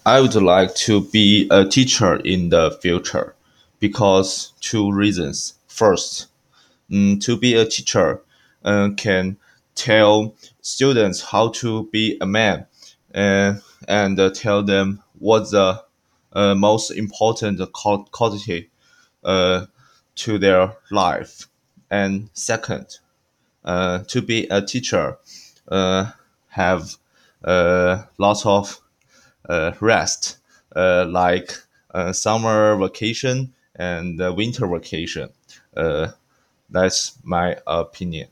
I would like to be a teacher in the future because two reasons. First, to be a teacher can tell students how to be a man and tell them what the most important quality uh, to their life. And second, to be a teacher, have lots of rest, like summer vacation and winter vacation. Uh, that's my opinion.